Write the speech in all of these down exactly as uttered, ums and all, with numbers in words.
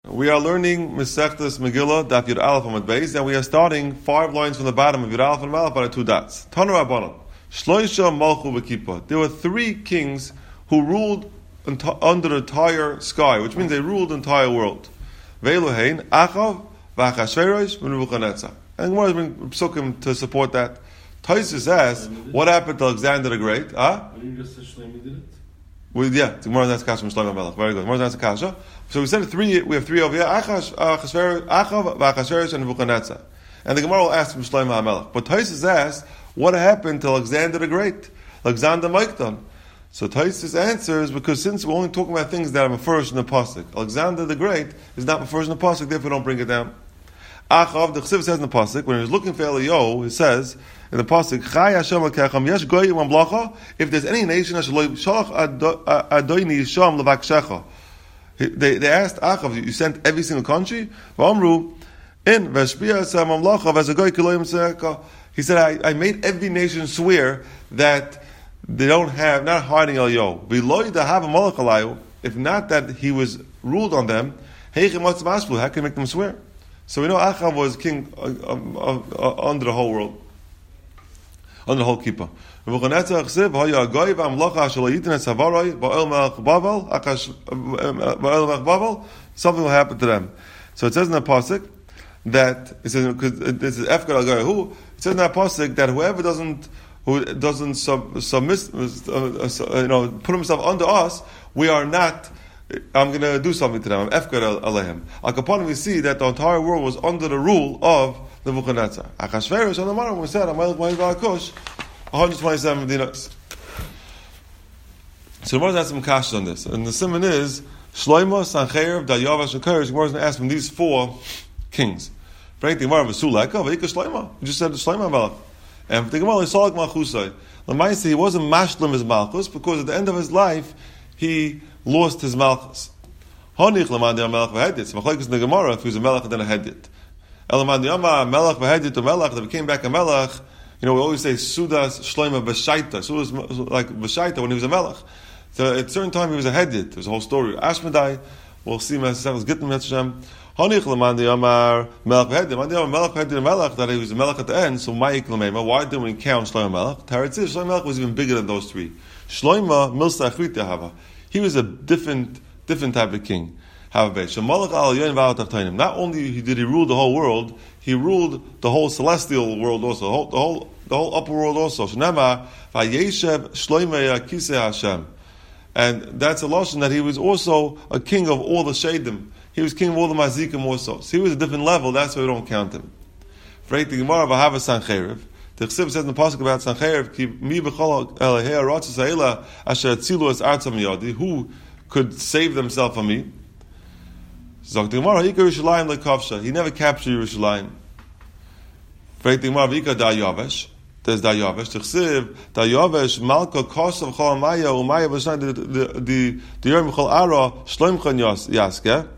We are learning Masechtas Megillah, Daf Yud Aleph Amud Beis, and we are starting five lines from the bottom of Yud Aleph and Aleph by two dots. Tanu Rabbanan, Shloisha Malchu B'Kippah. There were three kings who ruled under the entire sky, which means they ruled the entire world. Ve'eluhein, Achav, V'Achashverosh, V'Nebuchadnezzar. And Gemara has been psukim to support that. Taisus asks, what happened to Alexander the Great? Huh? You just said Shlomi did it? Well, yeah, Gemara has kasha from Shlomo Melech. Very good. Gemara has kasha. So we said three. We have three over here: Achav, V'Achashverosh, and Nebuchadnezzar. And the Gemara will ask from Shlomo HaMelech. But Taisus asks, what happened to Alexander the Great? Alexander Maikdon. So Taisus answers, because since we're only talking about things that are first in the pasuk, Alexander the Great is not first in the pasuk, therefore don't bring it down. Achav, the Chsiv says in the pasuk, when he was looking for Eliyahu, he says in the pasuk, Chai Hashem lekechem yesh goyim amlacha. If there's any nation that shall shalach adoini yisham levakshecha. They they asked Achav, you sent every single country. V'amru in v'shpia sam amlacha v'zagoy kiloyim tzeka. He said, I, I made every nation swear that they don't have, not hiding Eliyahu. V'loy dahav malach alayu. If not that he was ruled on them, heichem what's mashlu? How can you make them swear? So we know Achav was king uh, uh, uh, under the whole world, under the whole kippah. Something will happen to them. So it says in the pasuk that it says because this is Efkar al who it says in that pasuk that whoever doesn't who doesn't sub, submit, uh, you know, put himself under us, we are not. I'm going to do something to them. I'm Efkar Alehem. Al Kapanim, we see that the entire world was under the rule of Nebuchadnezzar. Achashverosh on the Maram, we said, one hundred twenty-seven dinars. So the Gemara has some kashas on this. And the simon is, Shlomo, Sancheirav, Dayavesh, and Koresh. The Gemara is going to ask from these four kings. Frank, the Gemara was Suleka, Vayika Shlomo. We just said the Shlomo Melech. And the Gemara is Salak Malchusai. The Maisi, he wasn't mashlim his Malchus, because at the end of his life, he lost his malchus. Honich lemandi melech v'hedit. So machlokes in the Gemara, if he was a melech and then a hedit. Elamandi yama melech v'hedit to melech that became back a melech. You know, we always say sudas shloima b'shaita. Sudas like b'shaita when he was a melech. So at a certain time he was a hedit. There's a whole story. Ashmedai, we'll see Masechtas Gittin Hashem. Honich lemandi yama melech v'hedit. Mandi yama melech v'hedit a melech that he was a melech at the end. So ma'ik lemema. Why didn't we count shloima melech? Taritziv shloima melech was even bigger than those three. Shloima milsa achrita hava. He was a different, different type of king. Not only did he rule the whole world, he ruled the whole celestial world also, the whole, the whole, the whole upper world also. And that's a lashon that he was also a king of all the shadim. He was king of all the mazikim also. So he was a different level. That's why we don't count him. The Gemara Bahava Sancheirav. The Chsiv says in the pasuk about Sancheirav, ki mi b'chol elahei aratzos ha'ela asher atzilu es artzam miyadi, who could save themselves from me? Zok the Gemara, Hika Yerushalayim lekavsha. He never captured Yerushalayim. Freit the Gemara, Hika Dayavesh. There's Dayavesh. The Chsiv, Dayavesh, Malka kosav chol amaya, umaya b'shnai, the the Yom chol ara, shloimchan yaske.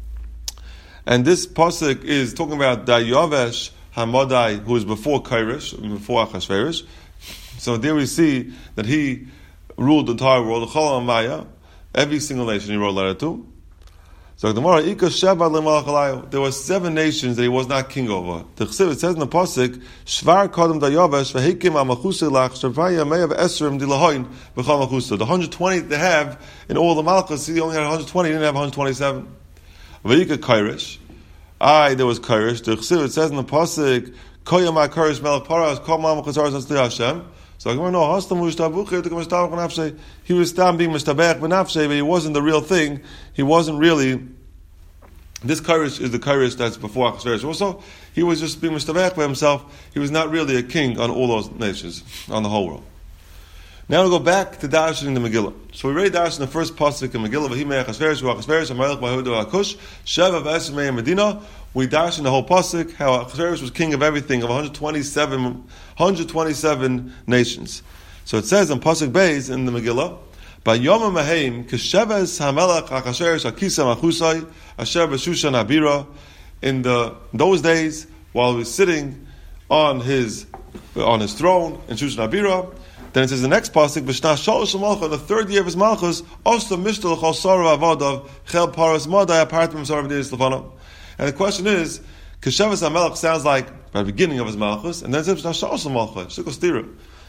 And this pasuk is talking about Dayavesh, Hamadai, who is before Koresh, before Achashverosh. So there we see that he ruled the entire world, the Chol Amaya, every single nation he wrote a letter to. So the Gemara, Ika Sheva L'Malach Alayu. There were seven nations that he was not king over. The Chsiv, it says in the pasuk, Shvar Kodem Dayavesh V'Hikim Amachusei Lach Shavaya Meyav Esrim Dilahoin B'Chol Machusa. The one hundred twenty they have in all the Malchus, he only had one hundred twenty, he didn't have one hundred twenty-seven. V'Ika Koresh. I, there was Koresh. The Chsiv, it says in the pasuk, Koyama Koresh Melech Paras Kol Ma'am Chazaras Nasli Hashem. So I go no, Hastam Mushtabucher to Mushtabach Benafshe. He was tam being Mushtabach Benafshe, but he wasn't the real thing. He wasn't really. This Koresh is the Koresh that's before Achashverosh. Also, he was just being Mushtabach by himself. He was not really a king on all those nations, on the whole world. Now we'll go back to Darshan in the Megillah. So we read Darshan in the first pasuk in Megillah. V'himei Achashverosh v'Achashverosh Amalek v'Yehuda v'Akush Sheva v'Esrei Medina. We darshan the whole pasuk how Achashverosh was king of everything of one hundred twenty-seven, one hundred twenty-seven nations. So it says in pasuk Beis in the Megillah, "By Yom Maheim Kesheves Hamelach Achashverosh Akisa Machusai Asher B'Shushan Abira." In the in those days, while he was sitting on his on his throne in Shushan Abira, Then it says the next pasuk, V'shna shalosh malchus, the third year of his malchus, also mishtal chol sarav avodav chel paras madai apart from sarav diris lefanav. And the question is, Keshavas HaMelech sounds like by the beginning of his malchus, and then it says V'shna shalosh malchus, shikos tira.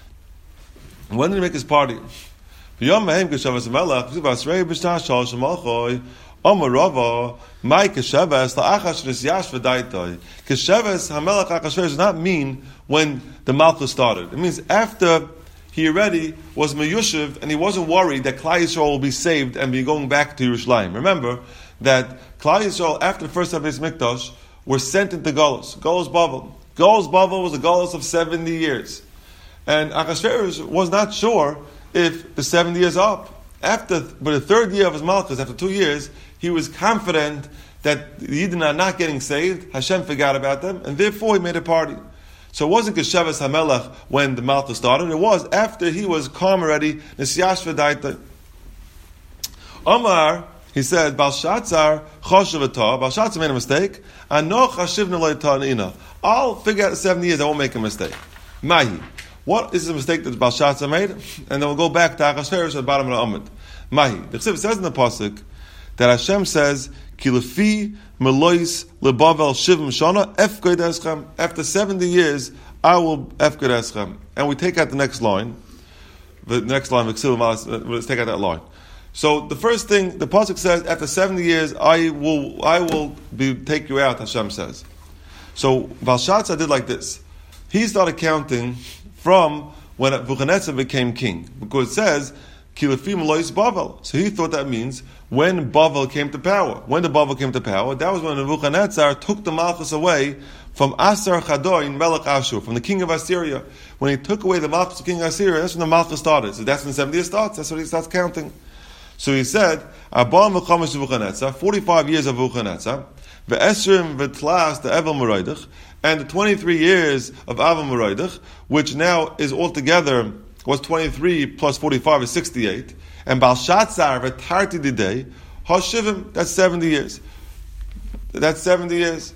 When did he make his party? V'yom mehem Keshavas HaMelech, v'asrei V'shna shalosh malchus, Amar Rava, my Keshavas la'achash nisyash v'daitoi. Keshavas HaMelech Achashverosh does not mean when the malchus started. It means after he already was meyushiv and he wasn't worried that Klal Yisrael will be saved and be going back to Yerushalayim. Remember that Klal Yisrael after the first Beis Mikdash were sent into Golus, Golus Bavel. Golus Bavel was a Golus of seventy years, and Achashverosh was not sure if the seventy years are up. After, but the third year of his malchus, after two years, he was confident that the Yidden are not getting saved. Hashem forgot about them, and therefore he made a party. So it wasn't Keshavas HaMelech when the malchus started. It was after he was calm already. Nisyash v'daita. Omar, he said, Balshazzar choshev atah. Balshazzar made a mistake. Anoch hashivna lo yita'ina. I'll figure out the seventy years. I won't make a mistake. Mahi. What is the mistake that Balshazzar made? And then we'll go back to Achashverosh at the bottom of the Amud. Mahi. The Chsiv says in the pasuk that Hashem says, Ki lefi melois lebavel shivim shana efkod eschem. After seventy years, I will efkod eschem. And we take out the next line. The next line, let's take out that line. So the first thing, the pasuk says, after seventy years, I will I will be, take you out, Hashem says. So Balshazzar did like this. He started counting from when Nebuchadnezzar became king. Because it says, Ki lefi melois bavel. So he thought that means when Bavel came to power. When the Bavel came to power, that was when Nebuchadnezzar took the Malchus away from Asar Chadoin Melech Ashur, from the king of Assyria. When he took away the Malchus of king of Assyria, that's when the Malchus started. So that's when the seventy years starts. That's when he starts counting. So he said, Abba Mechamesh Nebuchadnezzar, forty-five years of Nebuchadnezzar, Ve'esrim V'tlas the Evel Meroidach, and the twenty-three years of Avel Meroidach, which now is altogether, was twenty-three plus forty-five is sixty-eight. And Balshazzar v'tarti didei hashivim. That's seventy years. That's seventy years.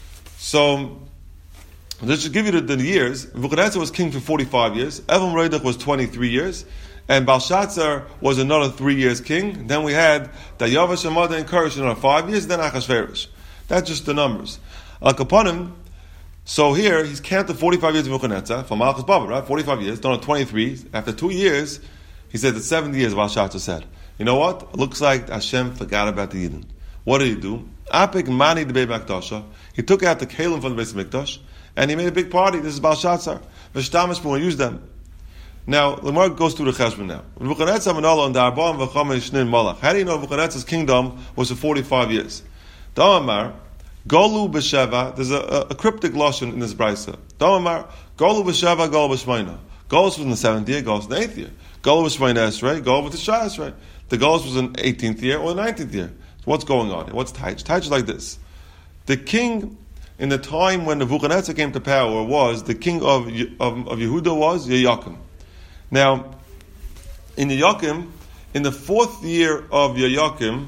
So let's just give you the, the years. Nebuchadnezzar was king for forty-five years. Evel Merodach was twenty-three years, and Balshazzar was another three years king. Then we had Dayavash and Mada and Koresh another five years. Then Achashverosh. That's just the numbers. Al Kaponim. So here he's counted forty-five years of Nebuchadnezzar from Malchus Baba, right? forty-five years. Done twenty-three. After two years. He said that seventy years, Balshazzar said. You know what? It looks like Hashem forgot about the Yidden. What did he do? Apik mani the Beit Mikdash. He took out the Kalim from the Beit Mikdash, and he made a big party. This is Balshazzar. V'shtamish will use them. Now, the Gemara goes through the Cheshbon now. Nebuchadnezzar menalo and Arba'am v'chamesh shnin malach. How do you know Nebuchadnezzar's kingdom was for forty-five years? Damar Golu b'sheva. There's a, a, a cryptic lashon in this brisa. Damar Golu b'sheva, Golu b'shmeina. Golus was in the seventh year, Golus in the eighth year. Golus was Shmeina Esrei, Golus was the Shah Esrei. The Golus was in the eighteenth year or the nineteenth year. So what's going on? What's Taich? Taich is like this. The king, in the time when Nebuchadnezzar came to power, was, the king of, of, of Yehuda was Yehoiakim. Now, in Yehoiakim, in the fourth year of Yehoiakim,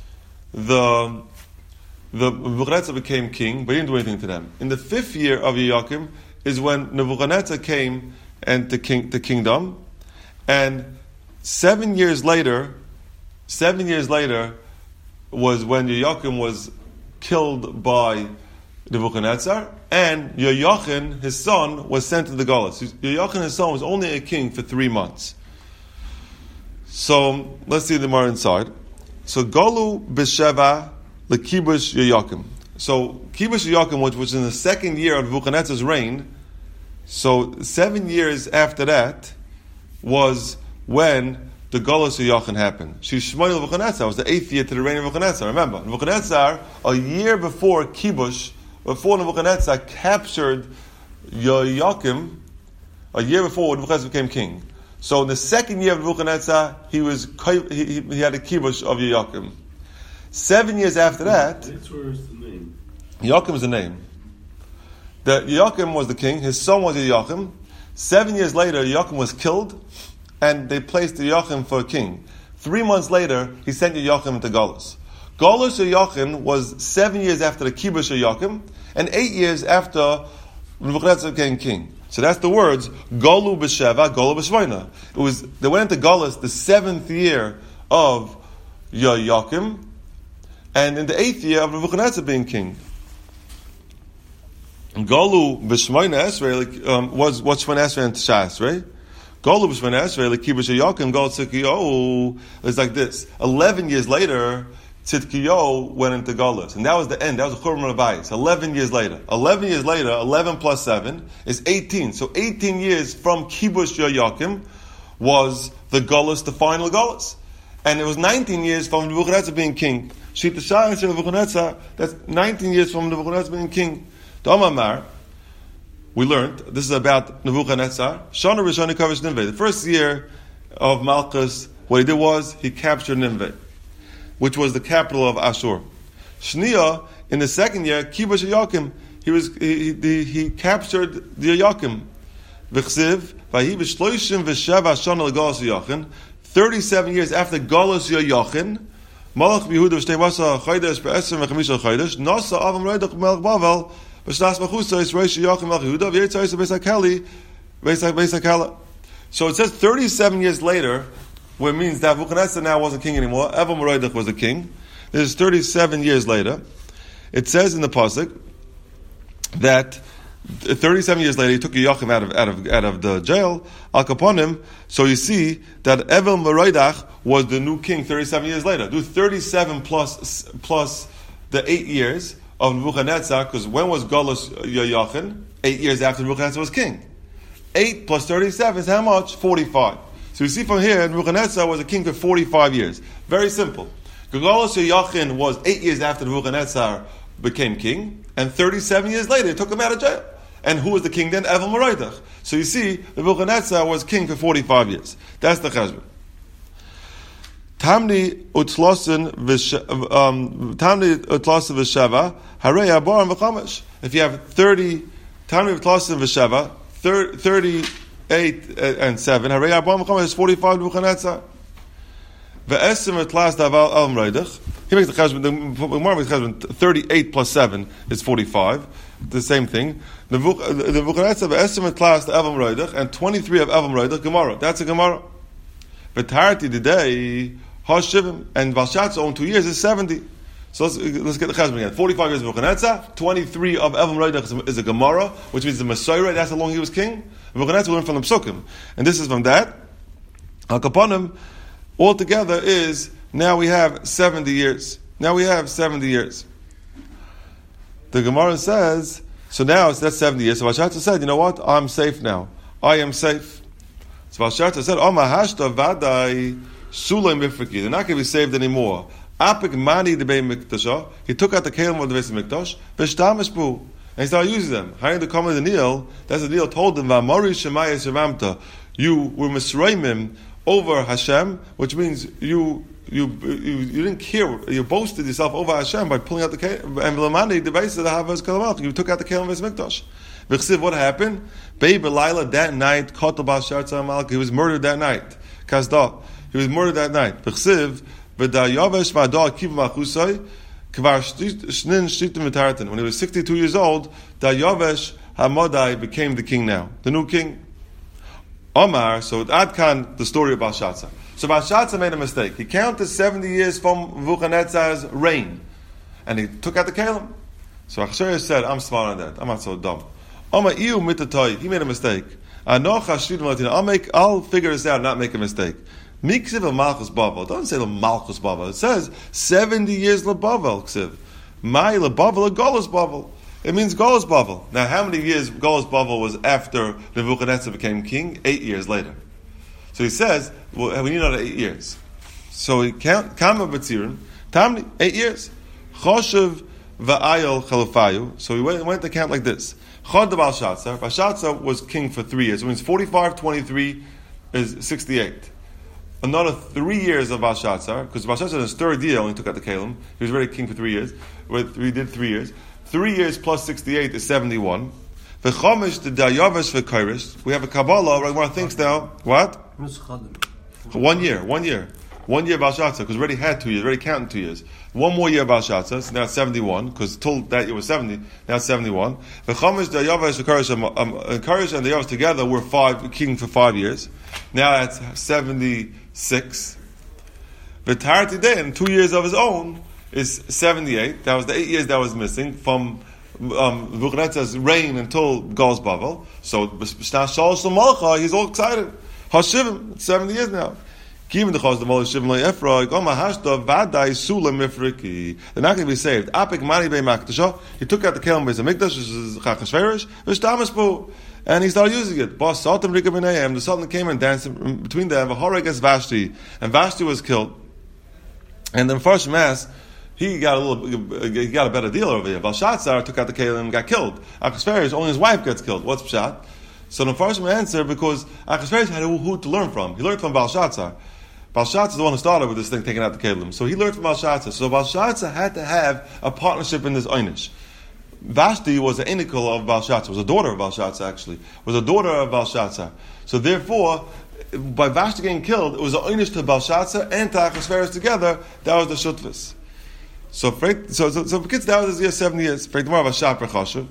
the, the Nebuchadnezzar became king, but he didn't do anything to them. In the fifth year of Yehoiakim is when Nebuchadnezzar came and the king, the kingdom, and seven years later, seven years later was when Yehoiakim was killed by Nebuchadnezzar, and Yehoiachin, his son, was sent to the Golus. Yehoiachin, his son, was only a king for three months. So let's see the more inside. So Golu b'sheva lekibush Yehoiakim. So kibush Yehoiakim, which was in the second year of Nebuchadnezzar's reign. So seven years after that was when the Golus Yehoiachin happened. Shishmoy Nebuchadnezzar was the eighth year to the reign of Nebuchadnezzar. Remember, Nebuchadnezzar, a year before Kibush, before Nebuchadnezzar captured Yehoiakim, a year before Nebuchadnezzar became king. So in the second year of Nebuchadnezzar, he was he, he had a Kibush of Yehoiakim. Seven years after that, that's where is the name. Yehoiakim is the name. The Yehoiakim was the king. His son was Yehoiakim. Seven years later, Yehoiakim was killed, and they placed Yehoiakim for a king. Three months later, he sent Yehoiakim into Golus. Golus Yehoiakim was seven years after the Kibush Yehoiakim, and eight years after Nebuchadnezzar became king. So that's the words Golu b'Sheva, Golu b'Shvoina. It was they went into Golus the seventh year of Yoakim, and in the eighth year of Nebuchadnezzar being king. Golu b'Shvoina Esrei um, was what's Shvoina Esrei and Tshas, right? Golu b'Shvoina Esrei l'Kibush Yoakim Gol Tzidkiyahu is like this. Eleven years later, Tzidkiyahu went into Golus, and that was the end. That was the Churban Rabbayis. Eleven years later. Eleven years later, eleven plus seven is eighteen. So eighteen years from Kibush Yoakim was the Golus, the final Golus, and it was nineteen years from Nebuchadnezzar being king. Shita Shai Nebuchadnezzar. That's nineteen years from Nebuchadnezzar being king. The Omar, we learned this is about Nebuchadnezzar. Shana Rishani Kavish Nineveh. The first year of Malchus, what he did was he captured Nineveh, which was the capital of Ashur. Shnia, in the second year, Kibush Yoakim, he was he, he, he captured the Yoakim. V'chsiv v'hi b'shloishim v'sheva shana l'galus Yoachin. Thirty-seven years after Galus Yoachin, Malach Yehuda v'shtei masa chaydesh b'esrim v'chamisha chaydesh nasa avam roidach melech Bavel b'shnas machusa is Rosh Yoachin melech Yehuda v'yitzay is Beis HaKeli Beis HaKala. So it says thirty-seven years later, where it means that Nebuchadnezzar now wasn't king anymore. Evam Roidach was the king. This is thirty-seven years later. It says in the pasuk that thirty-seven years later he took Yoachim out of out of out of the jail. Al Kaponim. So you see that Evam Roidach was the new king. Thirty-seven years later. Do thirty-seven plus plus the eight years of Nebuchadnezzar. Because when was Golus Yoachin? Eight years after Nebuchadnezzar was king. Eight plus thirty-seven is how much? Forty-five. So you see from here, Nebuchadnezzar was a king for forty-five years. Very simple. Golus Yoachin was eight years after Nebuchadnezzar became king, and thirty-seven years later, it took him out of jail. And who was the king then? Evam Roidach. So you see, Nebuchadnezzar was king for forty-five years. That's the cheshbon. Tamni utlosin Tamni utlosin v'sheva harei haborim v'chamash. If you have thirty, Tamni utlosin v'sheva, thirty-eight and seven, harei haborim v'chamash is forty-five Nebuchadnezzar. Ve'esim etlas daval el Roidach. He makes the cheshbon. The Gemara makes the cheshbon. Thirty-eight plus seven is forty-five. The same thing. The Nebuchadnezzar ve'esim etlas daval Roidach and twenty-three of Evam Roidach Gemara. That's a Gemara. V'tarti today hashivim and Valshatz own two years is seventy. So let's let's get the cheshbon again. Forty-five years of Nebuchadnezzar. Twenty-three of Evam Roidach is a Gemara, which means the Messiah. That's how long he was king. Nebuchadnezzar learned from the Psukim, and this is from that. Al Kaponim. Altogether is, now we have seventy years. Now we have seventy years. The Gemara says, so now it's that's seventy years. So Valshatza said, you know what? I'm safe now. I am safe. So Valshatza said, Oh mahashta vadai sulaim bifriki. They're not going to be saved anymore. Apik mani debei mikdasha. He took out the kelim of the Beis Mikdash. V'shtamish bu. And he started using them. Hiring the common the Neil, that's the Neil told them, V'amori shemaya shemamta. You were misraimim over Hashem, which means you you you, you didn't care. You boasted yourself over Hashem by pulling out the kelim. And Lamani the base of the Havas Kalamach. You took out the kelim of Beis Mikdash. V'chsiv, what happened? Bei Belila that night, Kotabal Shartzah Malka. He was murdered that night. Kazda. He was murdered that night. V'chsiv v'dayavesh v'adal kiv machusay kvar shnin shlitim v'tartan. When he was sixty-two years old, Dayavesh Hamadai became the king now, the new king. Omar, so Adkan, the story of Belshazzar. So Belshazzar made a mistake. He counted seventy years from Nebuchadnezzar's reign, and he took out the kelim. So Achshariah said, I'm smart on that. I'm not so dumb. Omar iu mitatoi. He made a mistake. I'll make, I'll figure this out and not make a mistake. Miksiv Malchus Bavel. It doesn't say the Malchus Bavel. It says seventy years leBavel. Ksiv. My leBavel, a Golus Bavel. It means Golus Bavel. Now, how many years Golus Bavel was after Nebuchadnezzar became king? Eight years later. So he says, well, we need another eight years. So he count Kama Batzirin, Tamni, eight years. Choshev va'ayol Chalufayu. So he went, went to count like this. Chod de Belshazzar. Belshazzar was king for three years. It means forty-five, twenty-three is sixty-eight. Another three years of Belshazzar, because Belshazzar in his third year only took out the kelim. He was already king for three years. He did three years. Three years plus sixty-eight is seventy-one. V'chomish the dayavesh v'kairish. We have a Kabbalah. Right, one thinks now. What? One year. One year. One year Balshatza, because we already had two years, already counting two years. One more year Balshatza, so now it's seventy-one, because till that year was seventy, now it's seventy-one. The Chomish, the Yavesh, the Koresh, and Koresh and the Yavesh together were five, king for five years. Now that's seventy-six. V'tarti then, two years of his own, is seventy-eight. That was the eight years that was missing from um, Nebuchadnezzar's reign until Gol's Bavel. So, he's all excited. Hashivim, it's seventy years now. They're not going to be saved. He took out the Kelim Beis Hamikdash, which is Chachashverish, and he started using it. The Sultan came and danced between them, against Vashti, and Vashti was killed. And then first mass, he got a little, he got a better deal over here. Belshazzar took out the Kelim and got killed. Achashverosh, only his wife gets killed. What's Pshat? So the first answer, because Achashverosh had who to learn from. He learned from Belshazzar. Belshazzar is the one who started with this thing, taking out the Kelim. So he learned from Belshazzar. So Belshazzar had to have a partnership in this Einish. Vashti was an inical of Belshazzar, was a daughter of Belshazzar actually, was a daughter of Belshazzar. So therefore, by Vashti getting killed, it was an Einish to Belshazzar and to Achashverosh together. That was the Shutvis. So, so, so, so for kids, that was his year, seven years. For Gemara, He's talking,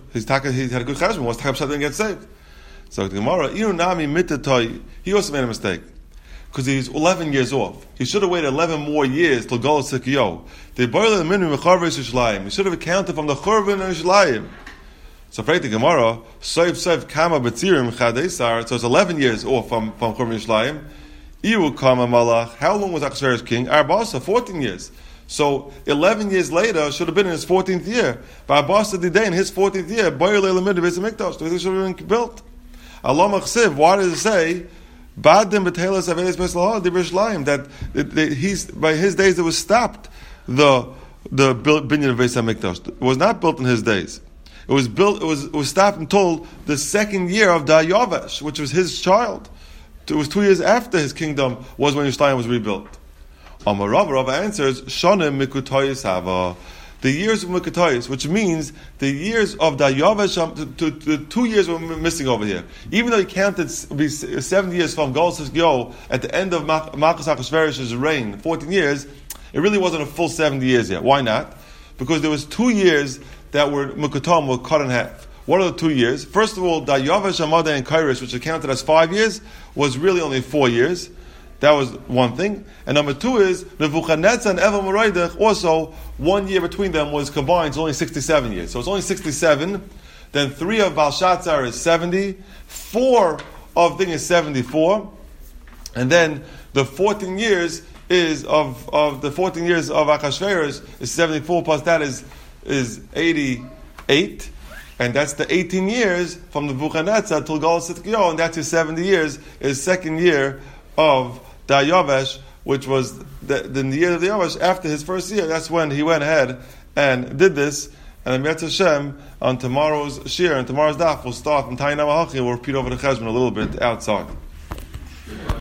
he had a good cheshbon. Was Takab Shat didn't get saved. So the Gemara, Irunami Mitatoi, he also made a mistake. Because he's eleven years off. He should have waited eleven more years till Golos Sikyo. They boiled the minimum Chorvus Yishlayim. He should have accounted from the Chorvin Yishlayim. So for the Gemara, Soif Soif Kama Betzirim Chadesar, so it's eleven years off from, from Chorvin Yishlayim. Iru Kama Malach, how long was Achashverosh king? Arbasa, fourteen years. So eleven years later should have been in his fourteenth year. But Arbasa Didei in his fourteenth year, Boiled Elamid Beis Hamikdash, so it should have been built. Allah Machsiv, why does it say Badim B'Telas Avelis Beis Lahal that he's by his days it was stopped the the binyan of Beis Hamikdash. It was not built in his days. It was built. It was it was stopped until the second year of Dayavesh, which was his child. It was two years after his kingdom was when Yerushalayim was rebuilt. Amar Rava, Rava answers Shonim Mikutoyis Hava. The years of Mekutayis, which means the years of Dayavesh, the two years we're missing over here. Even though he counted seventy years from Golos Sikyo at the end of Malchus Achashverosh's reign, fourteen years, it really wasn't a full seventy years yet. Why not? Because there was two years that were Mekutam were cut in half. What are the two years? First of all, Dayavesh, Amada, and Kairos, which are counted as five years, was really only four years. That was one thing. And number two is, Nebuchadnezzar and Evel Moraidach, also, one year between them was combined, it's only sixty-seven years. So it's only sixty-seven. Then three of Belshazzar is seventy. Four of thing is seventy-four. And then the fourteen years is of, of the fourteen years of Achashverosh is seventy-four, plus that is, is eighty-eight. And that's the eighteen years from the Nebuchadnezzar till Golos Sikyo, and that's his seventy years, his second year of Dayavesh, which was the, the year of the Yavesh after his first year. That's when he went ahead and did this. And Amirat Hashem, on tomorrow's shir and tomorrow's daf, we'll start from Tainam Hachi. We'll repeat over the cheshbon a little bit outside.